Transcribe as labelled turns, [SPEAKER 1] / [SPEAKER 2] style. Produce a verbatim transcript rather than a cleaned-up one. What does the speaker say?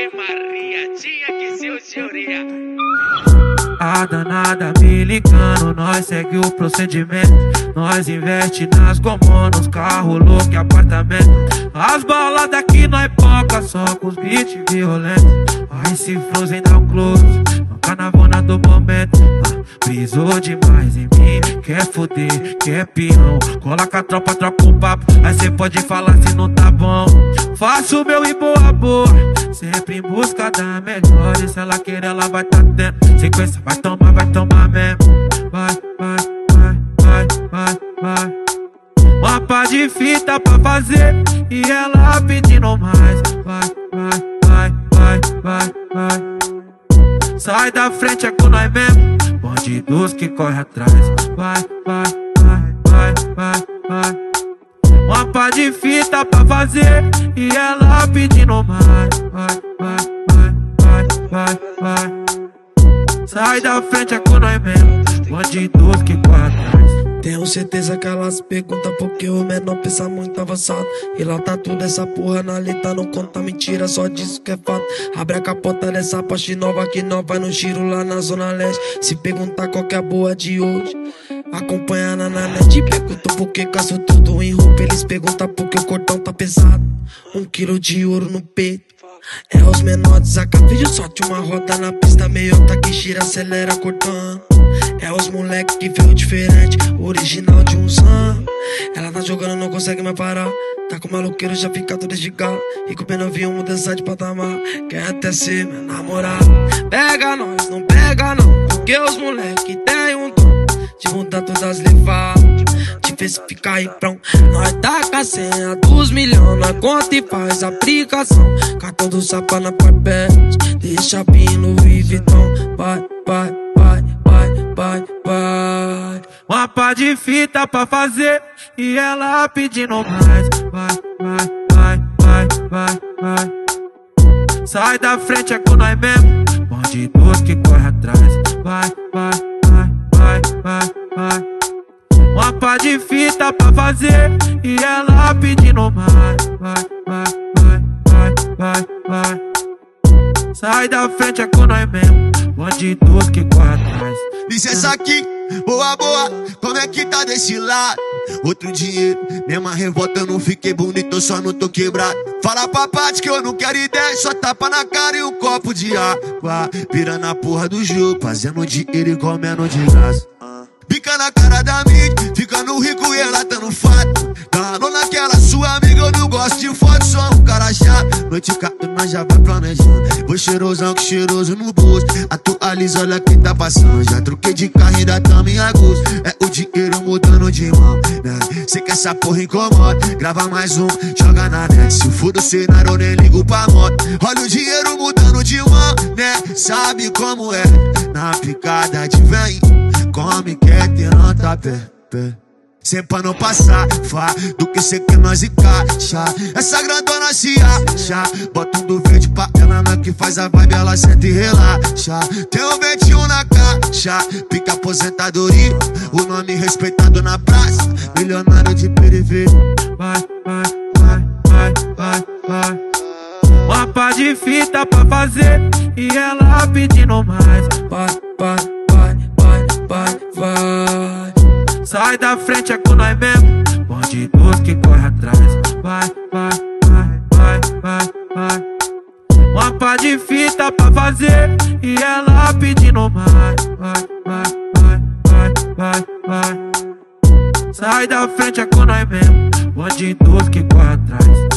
[SPEAKER 1] Maria, tinha que ser o senhoria.
[SPEAKER 2] A danada me ligando, nós segue o procedimento. Nós investe nas gomonas, carro louco e apartamento. As baladas aqui nós poca, só com os beats violentos. Aí se Frozen dá um close, no carnavona do momento. ah, Brisou demais em mim, quer foder, quer peão. Cola com a tropa, troca o papo, aí cê pode falar se não tá bom. Faço o meu e boa boa, sempre em busca da melhor. E se ela querer ela vai tá tendo sequência, vai tomar, vai tomar mesmo. Vai, vai, vai, vai, vai, vai. Mapa de fita pra fazer e ela pedindo mais. Vai, vai, vai, vai, vai, vai. Sai da frente, é com nós mesmo, bandidos que corre atrás. Vai, vai, vai, vai, vai, vai. Mapa de fita pra fazer e ela pedindo mais. Vai, vai, vai, vai, vai, vai. Sai da frente, é com nós mesmo, bandidos que corre atrás.
[SPEAKER 3] Tenho certeza que elas perguntam porque o menor pensa muito avançado. E lá tá tudo essa porra na letra, não conta mentira, só diz que é fato. Abre a capota dessa Porsche nova que nós vai no giro lá na zona leste. Se perguntar qual que é a boa de hoje, acompanha na net. Perguntam por que caso tudo em roupa, eles perguntam por que o cordão tá pesado. Um quilo de ouro no peito, é os menores, a vídeo sorte uma roda na pista, meiota que gira, acelera cortando. É os moleque que veio diferente, original de uns anos. Ela tá jogando, não consegue mais parar. Tá com o maloqueiro, já fica todo desligado. E com o novinho mudança de patamar. Quer até ser meu namorado. Pega nós, não pega não, porque os moleque tem um dom de mudar todas as levadas, de ver se fica aí pronto. Nós tá com a senha dos milhões, nós conta e faz aplicação. Cartão do Sapa na Parpete, deixa pino e Vitão. Vai, vai, vai, vai, vai, vai.
[SPEAKER 2] Mapa de fita pra fazer e ela pedindo mais. Vai, vai, vai, vai, vai, vai. Sai da frente, é com nós mesmo, bandidos que corre atrás. Vai, vai, vai, vai, vai, vai. Mapa de fita pra fazer e ela pedindo mais. Vai, vai, vai, vai, vai, vai. Sai da frente, é com nós mesmo, bandidos que corre atrás.
[SPEAKER 4] Licença aqui, boa, boa, como é que tá desse lado? Outro dinheiro, mesma revolta, eu não fiquei bonito, eu só não tô quebrado. Fala pra parte que eu não quero ideia, só tapa na cara e um copo de água. Pirando a porra do jogo, fazendo dinheiro e comendo de graça. Pica na cara da mídia, ficando rico e ela tá no fato. Dando naquela sua amiga, eu não gosto de foto, sou um cara chato. Noite cata, nós já vai planejando. Vou cheirosão que cheiroso no bolso. Atualiza, olha quem tá passando. Já troquei de carro, ainda tamo em agosto. É o dinheiro mudando de mão, né? Cê que essa porra incomoda, grava mais um, joga na net. Se for do cenário, eu nem ligo pra moto. Olha o dinheiro mudando de mão, né? Sabe como é, na picada de vem. Come, quer ter nota pé, pé. Sempre pra não passar, fá, do que cê quer nós encaixa. Essa grandona se acha, bota um do verde pra ela, na que faz a vibe, ela senta e relaxa. Tem um vinte e um na caixa, pica aposentadoria, o nome respeitado na praça, milionário de periferia.
[SPEAKER 2] Vai, vai, vai, vai, vai, vai. Mapa de fita pra fazer e ela pedindo mais.
[SPEAKER 3] Vai, vai, vai, vai, vai, vai.
[SPEAKER 2] Sai da frente, é com nós mesmo, bandidos que corre atrás. Vai, vai, vai, vai, vai, vai. Mapa de fita pra fazer e ela pedindo mais. Vai, vai, vai, vai, vai, vai. Sai da frente, é com nós mesmo, bandidos que corre atrás.